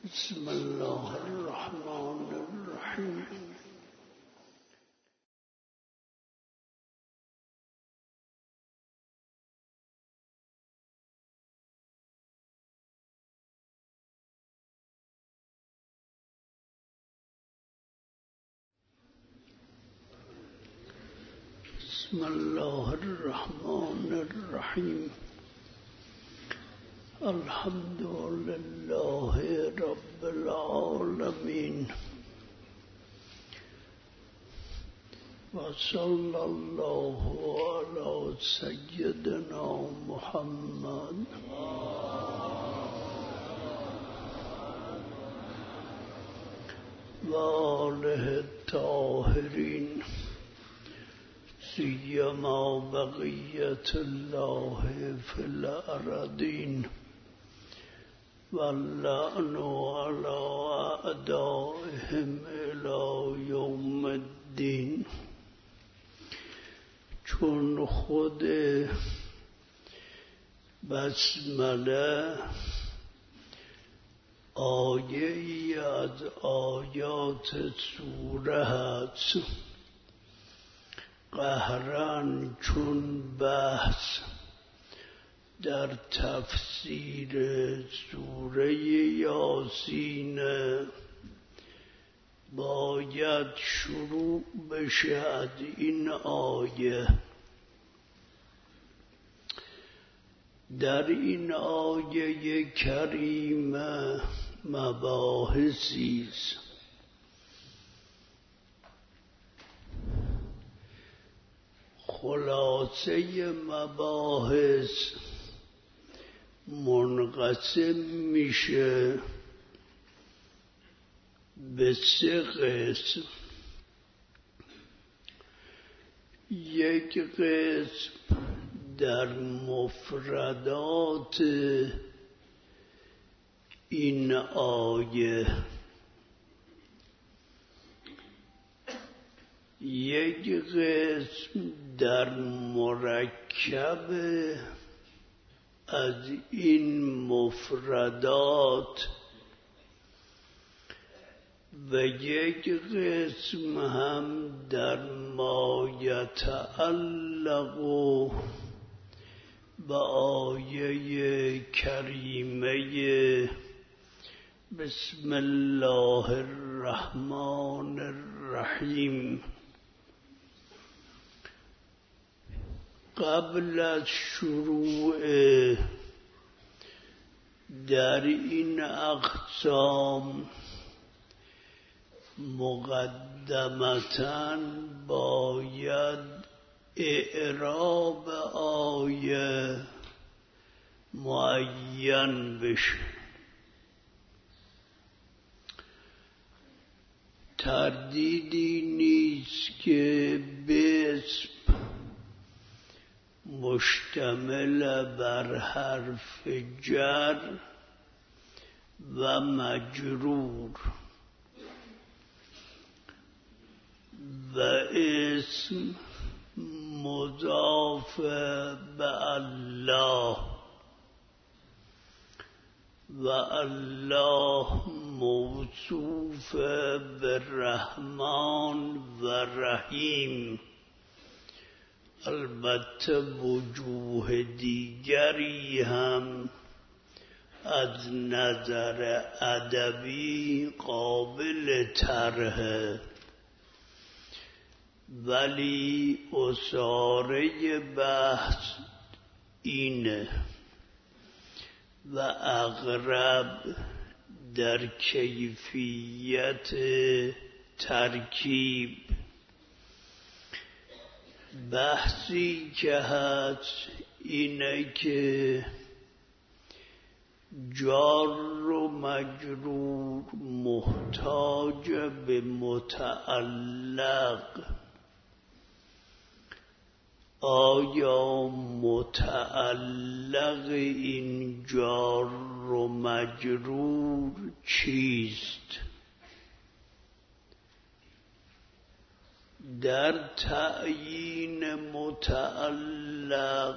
بسم الله الرحمن الرحیم. بسم الله الرحمن الرحیم. الحمد لله رب العالمین و صلی الله علی سیدنا محمد و آله الطاهرین سیما بقیت الله فی الارضین واللعن علی اعدائهم الی یوم الدین. چون خود بسمله آیه‌ای از آیات سوره هست، قهرن چون بحث در تفسیر سوره یاسین باید شروع بشه از این آیه. در این آیه کریمه مباحثی است. خلاصه مباحث منقسم میشه به 3 قسم. یک قسم در مفردات این آیه، یک قسم در مرکب از این مفردات و یک قسم هم در ما یتعلق به آیه کریمه بسم الله الرحمن الرحیم. قبل از شروع در این اقسام مقدمتاً باید اعراب آیه معین بشه. تردیدی نیست که بسم مشتمل بر حرف جر و مجرور و اسم مضاف به الله و الله موصوف به رحمان و رحیم. البته وجوه دیگری هم از نظر ادبی قابل طرحه، ولی اساره بحث اینه و اقرب در کیفیت ترکیب. بحثی که هست اینه که جار و مجرور محتاج به متعلق. آیا متعلق این جار و مجرور چیست؟ در تعیین متعلق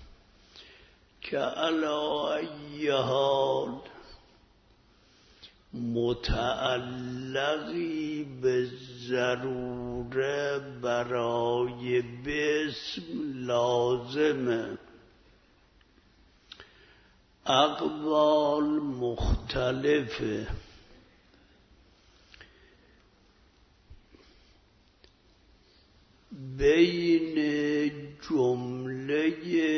که علی ای حال متعلقی به ضروره برای بسم لازمه. اقوال مختلفه. بین جمله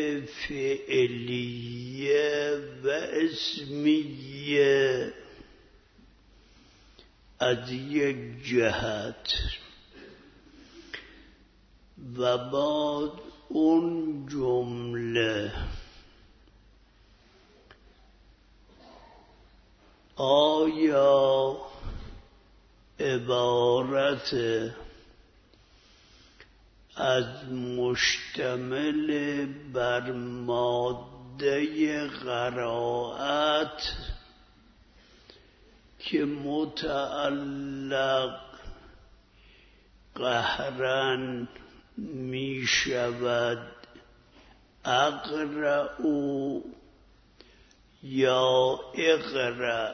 فعلیه و اسمیه از یک جهت و بعد اون جمله آیا عبارت از مشتمل بر ماده قرائت که متعلق قهرن می شود اقرأ یا اقرأ،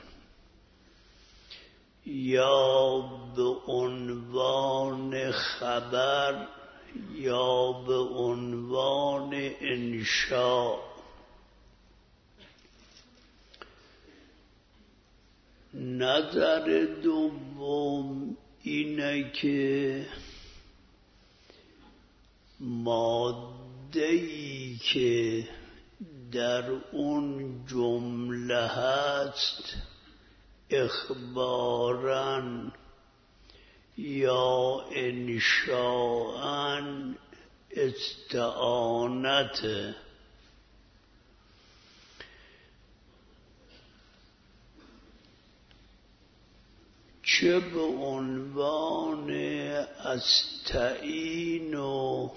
یا به عنوان خبر یا به عنوان انشاء. نظر دوم اینه که ماده‌ای که در اون جمله هست اخباراً یا انشاءً استعانت، چه به عنوان استعین و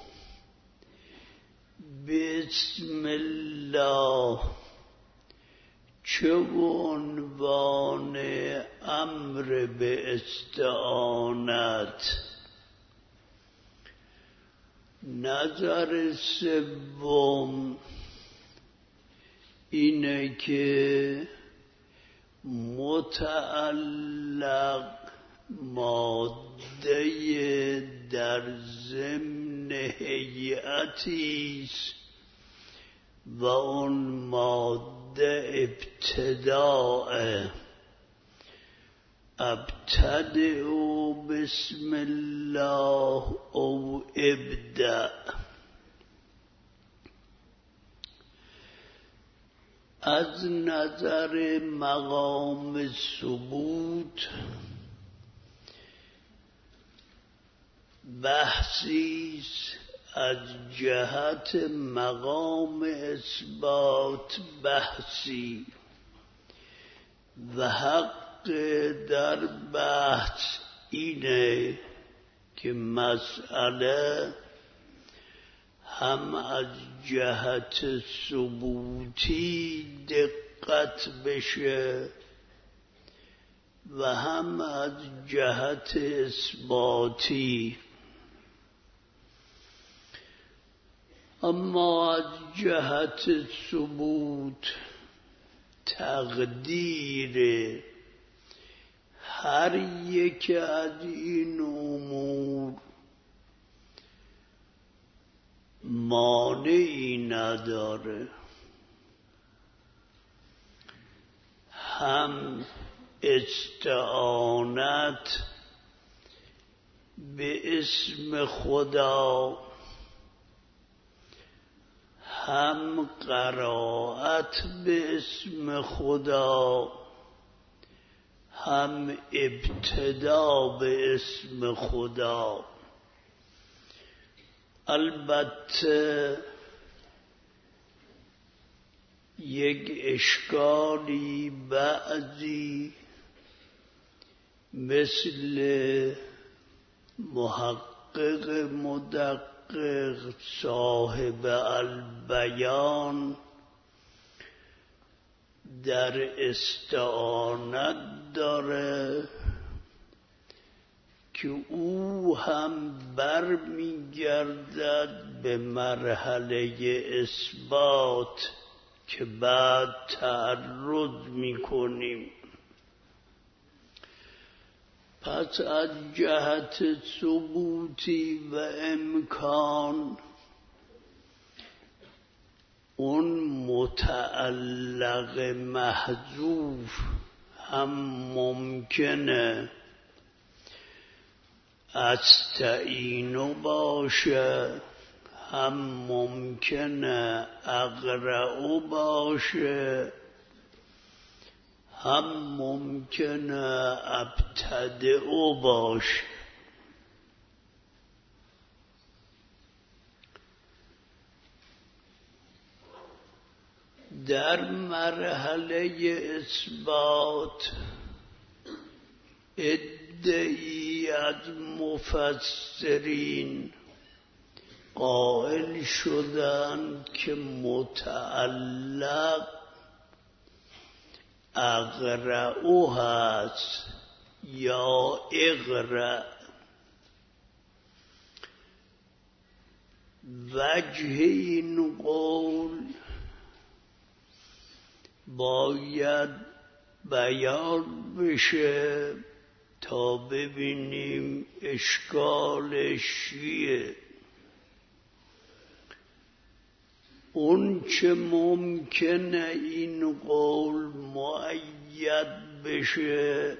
بسم الله، چه به عنوان امر به استعانت. نظر سوم اینه که متعلق ماده در ضمن هیئتیست و اون ماده ابتداء. ابتدئ بسم الله او ابدأ. از نظر مقام ثبوت بحثیست، از جهت مقام اثبات بحثی و حق در بحث اینه که مسئله هم از جهت ثبوتی دقت بشه و هم از جهت اثباتی. اما از جهت ثبوت تقدیر هر یک از این امور مانعی نداره. هم استعانت به اسم خدا، هم قرائت به اسم خدا، هم ابتدا به اسم خدا. البته یک اشکالی بعضی مثل محقق مدقق صاحب البیان در استعانت داره که او هم برمیگردد به مرحله اثبات که بعد تعرض میکنیم. پس از جهت ثبوتی و امکان اون متعلق محذوف هم ممکنه استعینو باشه، هم ممکنه اقرأو باشه، هم ممکنه ابتدئو باشه. در مرحله اثبات عده‌ای از مفسرین قائل شدند که متعلق اقرأو هست یا اقرأ. وجه این قول باید بیان بشه تا ببینیم اشکالش چیه. اون چه ممکنه این قول مؤید بشه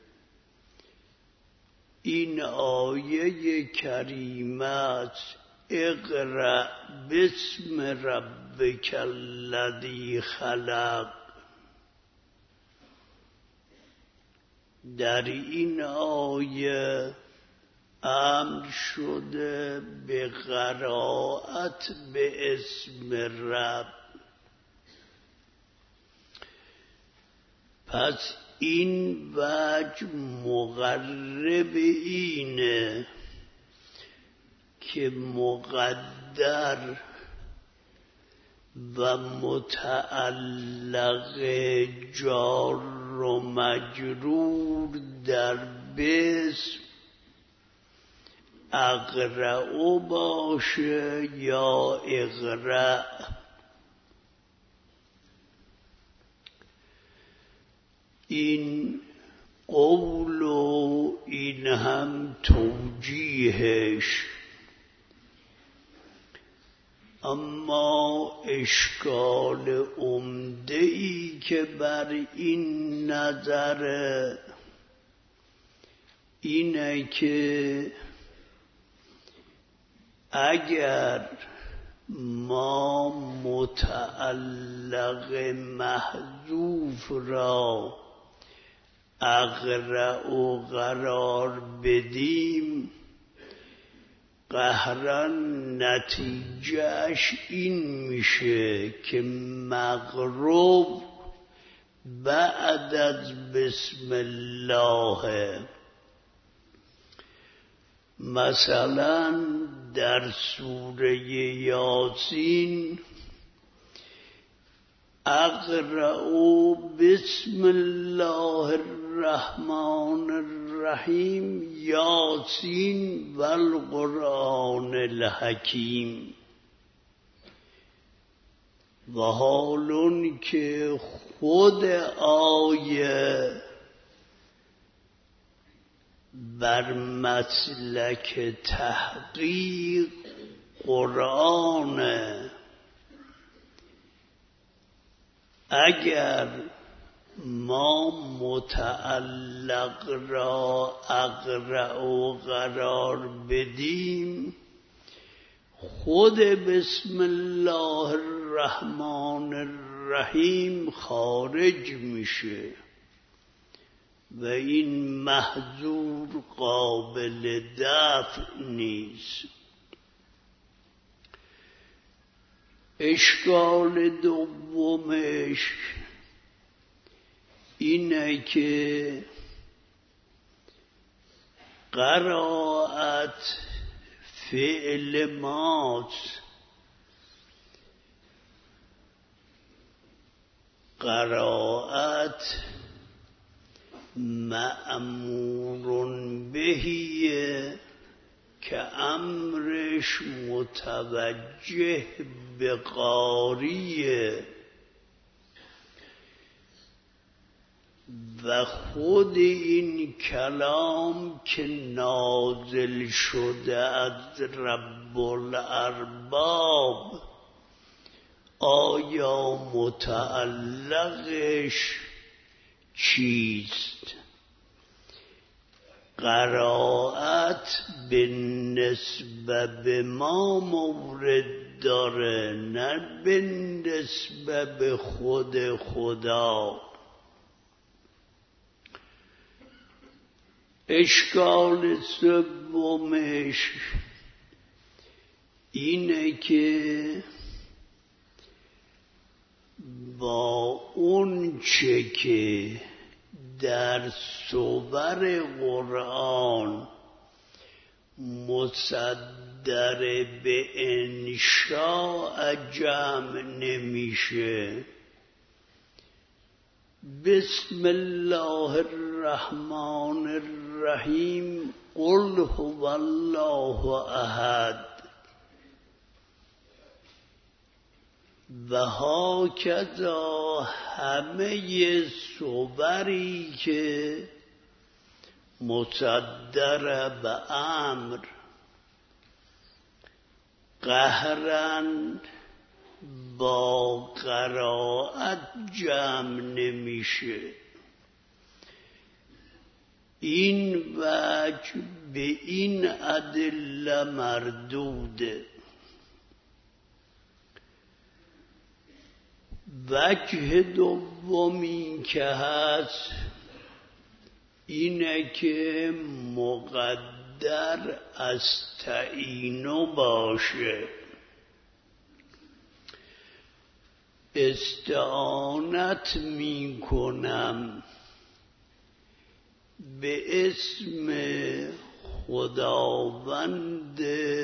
این آیه کریمه است: اقرأ باسم ربک الذی خلق. در این آیه امر شده به قرائت به اسم رب. پس این وجه مقرب اینه که مقدر و متعلق جار و مجرور در باسم اقرأ باشه یا اقرأ. این قول و این هم توجیهش. اما اشکال عمده‌ای که بر این نظر اینه که اگر ما متعلق محذوف را اقرأ قرار بدیم قهرا نتیجهش این میشه که مقرب بعد از بسم الله. مثلا در سوره یاسین اقرأوا بسم الله الرحمن الرحیم یاسین و القرآن الحکیم. و حالون که خود آیه بر مسلک تحقیق قرآن، اگر ما متعلق را اقرأ قرار بدیم خود بسم الله الرحمن الرحیم خارج میشه و این محظور قابل دفع نیست. اشکال دومش اینه که قرائت فعل ماست، قرائت مأمور بهیه که امرش متوجه به قاریه. و خود این کلام که نازل شده از رب الارباب آیا متعلقش چیست؟ قرائت به نسبت به ما مورد داره، نه به نسبت به خود خدا. اشکال سومش اینه که با اون چه که در صور قرآن مصدر به انشاء جمع نمیشه، بسم الله الرحمن الرحیم قل هو الله احد و هاکذا همه صوری که مصدر به امر قهرن با قرائت جمع نمیشه. این وجه به این ادله مردوده. وجه دومی که هست اینه که مقدر استعینو باشه. استعانت می کنم به اسم خداوند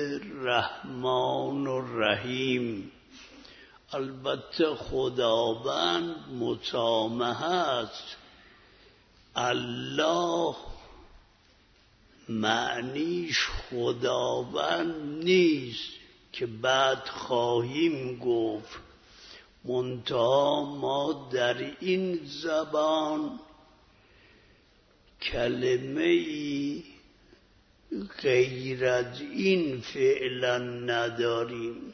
رحمان و رحیم. البته خداوند مسامحه است. الله معنیش خداوند نیست که بعد خواهیم گفت، منتها ما در این زبان کلمه‌ای غیر از این فعلا نداریم.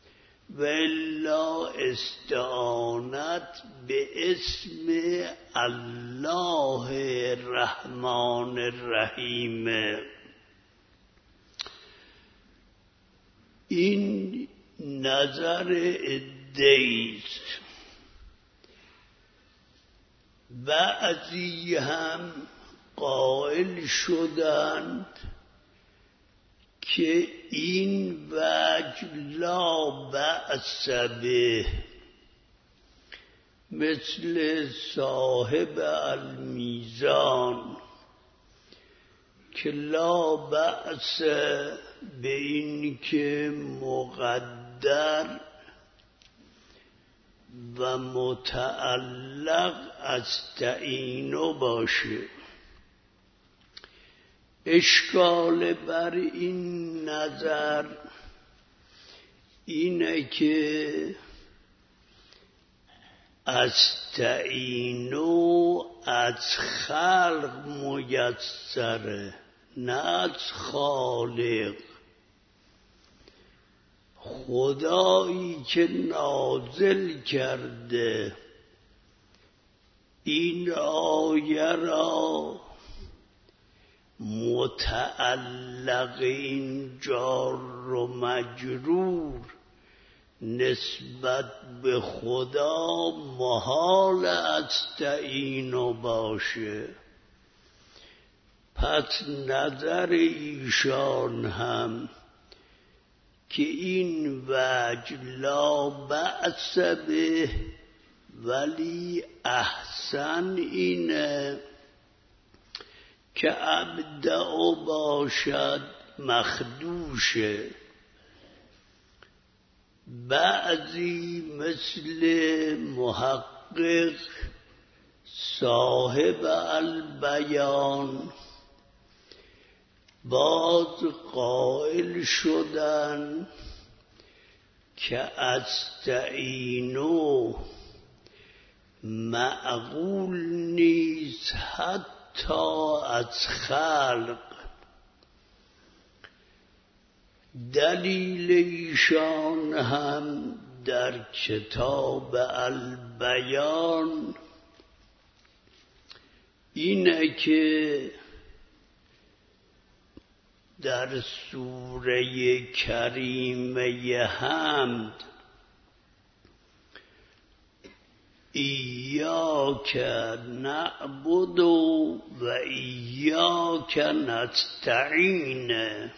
والا استعانت به اسم الله رحمان الرحیم. این نظر ادعیست. بعضی هم قائل شدند که این وجه لا بأس به، مثل صاحب المیزان که لا بأس به این که مقدر و متعلق استعینو باشه. اشکال بر این نظر اینه که استعینو از خلق میسره، نه از خالق. خدایی که نازل کرده این آیه را متعلق این جار و مجرور نسبت به خدا محال استعینو باشه. پس نظر ایشان هم که این وجه لا بأس به، ولی احسن اینه که ابدأ باشد مخدوشه. بعضی مثل محقق صاحب البیان باز قائل شدن که استعینو معقول نیست حتی از خلق. دلیل ایشان هم در کتاب البیان اینه که در سوره کریمه حمد ایاک نعبد و ایاک نستعین،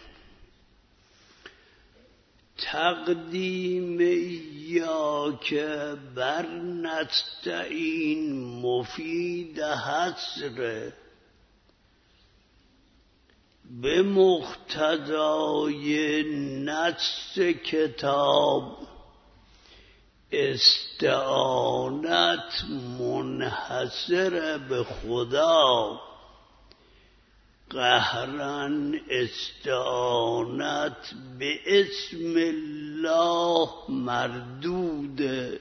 تقدیم ایاک بر نستعین مفید حصر، به مقتضای نص کتاب استعانت منحصر به خدا، قهرن استعانت به اسم الله مردوده.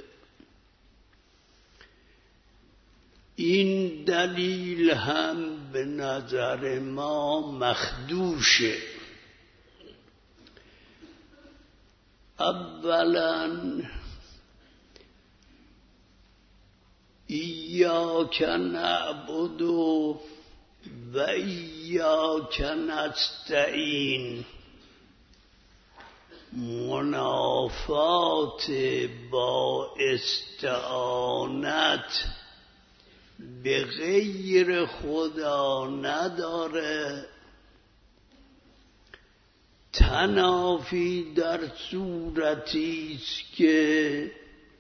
این دلیل هم به نظر ما مخدوشه. اولا ایاک نعبد و ایاک نستعین منافات با استعانت به غیر خدا نداره. تنافی در صورتی است که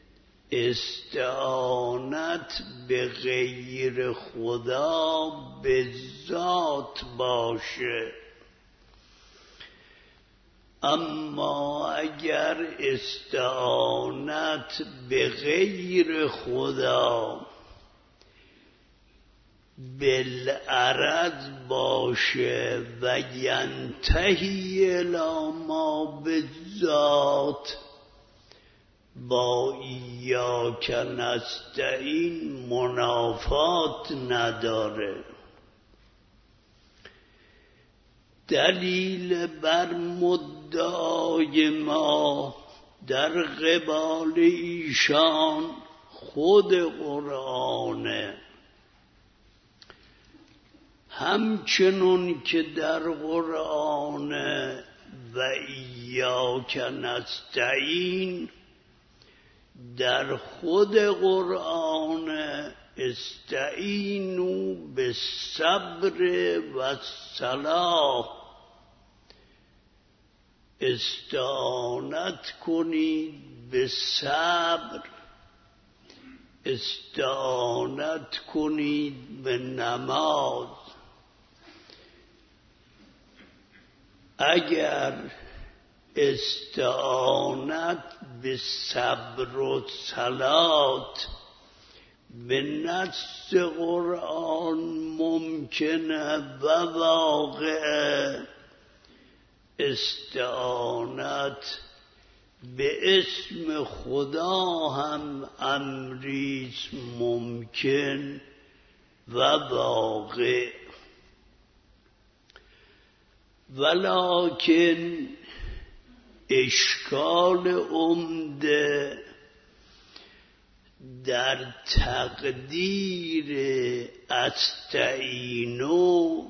استعانت به غیر خدا به ذات باشه، اما اگر استعانت به غیر خدا بالعرض باشه و ینتهی الی ما بالذات، با ایاک نستعین منافات نداره. دلیل بر مدعای ما در قبال ایشان خود قرآنه، همچنون که در قرآن و ایاک نستعین در خود قرآن استعینوا بالصبر و الصلاة، استعانت کنید به صبر، استعانت کنید به نماز. اگر استعانت به صبر و صلات به نص قرآن ممکنه و واقع، استعانت به اسم خدا هم امریست ممکن و واقع. ولکن اشکال عمده در تقدیر استعینوا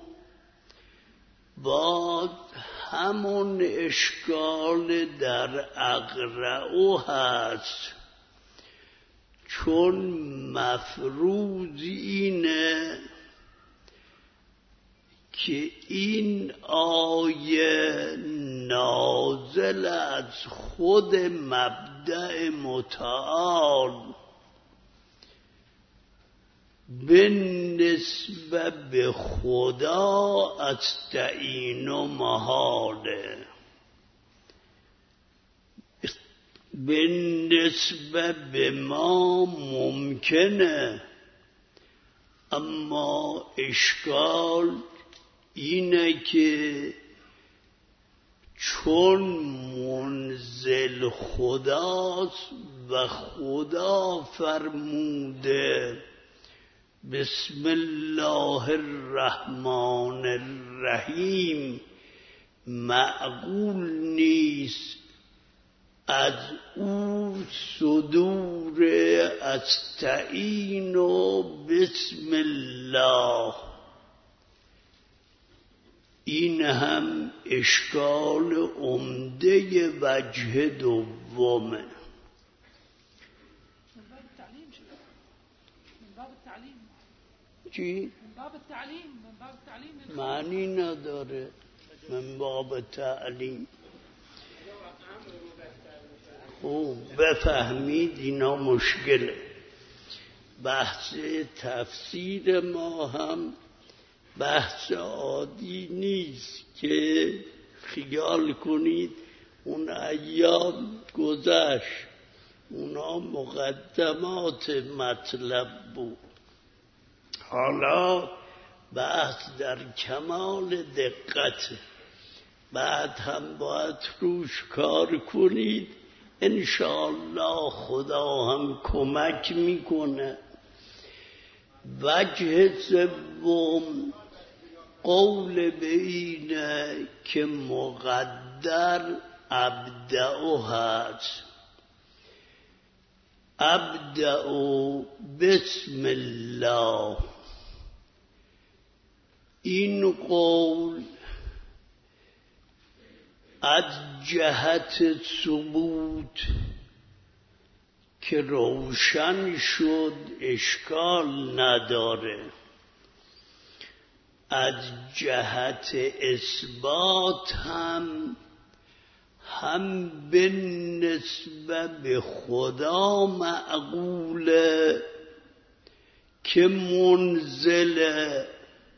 با همون اشکال در اقرأ هست، چون مفروض اینه که این آیه نازل از خود مبدأ متعال به نسبت به خدا استعین و محاله، به نسبت به ما ممکنه، اما اشکال اینه که چون منزل خداست و خدا فرموده بسم الله الرحمن الرحیم، معقول نیست از او صدور استعین و بسم الله. این هم اشکال عمده وجه دومه. چی؟ من باب التعلیم معنی نداره. من باب تعلیم بفهمید اینا مشکله. بحث تفسیر ما هم بحث عادی نیست که خیال کنید اون ایام گذشت، اونا مقدمات مطلب بود. حالا بحث در کمال دقت، بعد هم باید روش کار کنید. انشاءالله خدا هم کمک میکنه. وجه سوم قول به اینه که مقدر ابدأ هست. ابدأ بسم الله. این قول از جهت ثبوت که روشن شد اشکال نداره، از جهت اثبات هم به نسبت به خدا معقوله که منزله،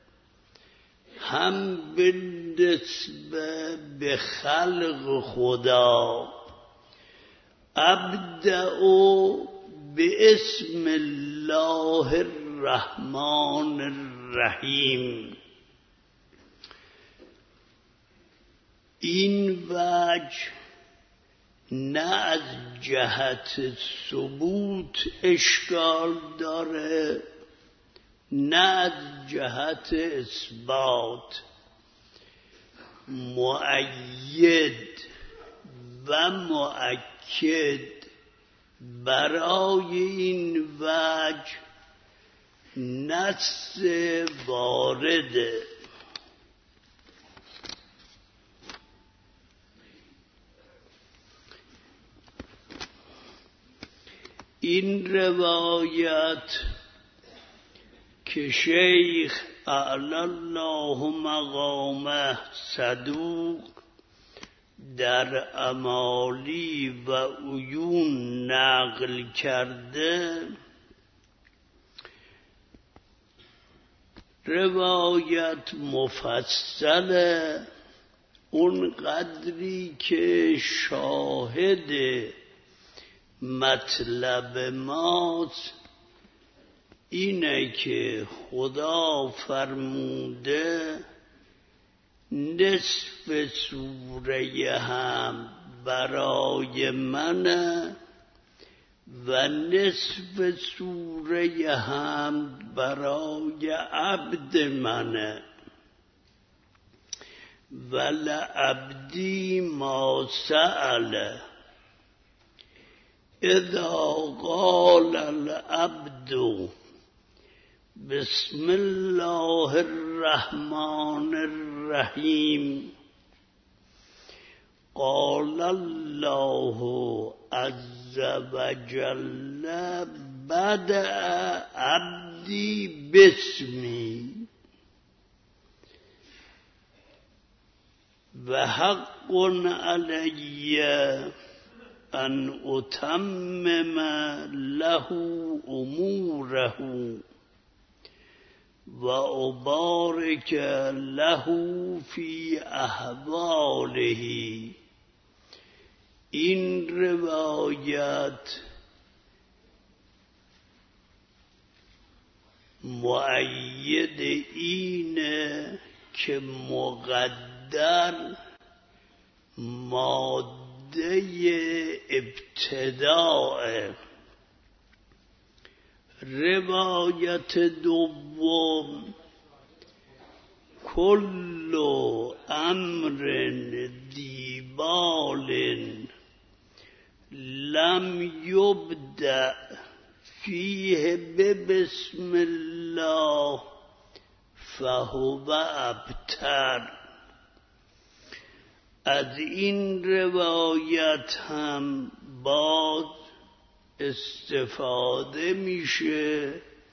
هم به نسبت به خلق خدا. ابدأ باسم الله الرحمن الرحیم. این وجه نه از جهت ثبوت اشکال داره نه از جهت اثبات. مؤید و مؤکد برای این وجه نص وارده. این روایت که شیخ اعلی الله مقامه صدوق در امالی و عیون نقل کرده، روایت مفصله، اون قدری که شاهد مطلب ماست اینه که خدا فرموده نصف سوره هم برای منه و نصف سوره هم برای عبد منه. ولعبدی ما سأله. اذا قال العبد بسم الله الرحمن الرحیم قال الله عز وجل بدأ عبدی باسمی و حق علی ان اتمم له اموره و ابارک له فی احواله. این روایت مؤید اینه که مقدر ماده ابتداء. روایت دوم کل امر دیبال لم یبدأ فیه بسم الله فهو ابتر. از این روایت هم باز استفاده میشه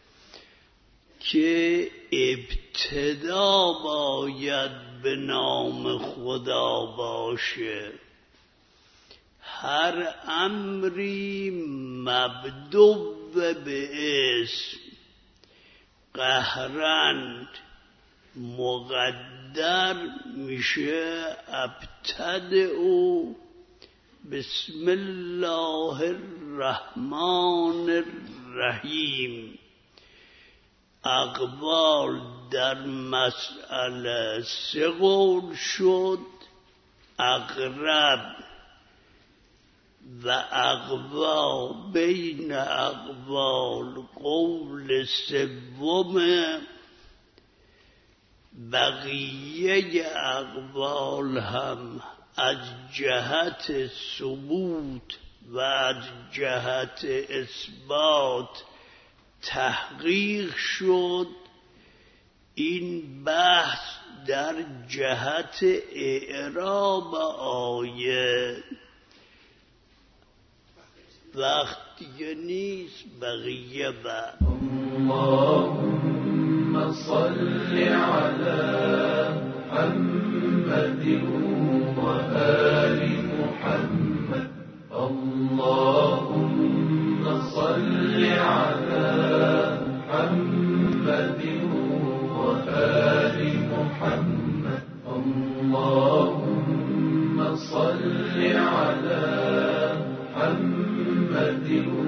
که ابتدا باید به نام خدا باشه. هر امری مبدوع به اسم قهرن مقدر میشه ابتدئ بسم الله الرحمن الرحیم. اقوال در مسئله 3 قول شد، اقرب و اقوا بین اقوال قول 3. بقیه اقوال هم از جهت ثبوت و از جهت اثبات تحقیق شد. این بحث در جهت اعراب آیه وقت دیگه نیست، بقیه بعد. اللهم صل على محمد وآل محمد. اللهم صل على محمد وآل محمد. اللهم صل على محمد